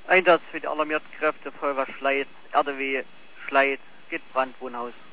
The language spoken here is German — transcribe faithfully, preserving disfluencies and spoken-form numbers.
Einsatz für die alarmierten Kräfte, Feuerwehr Schleiz, R D W Schleiz, geht Brand, Wohnhaus.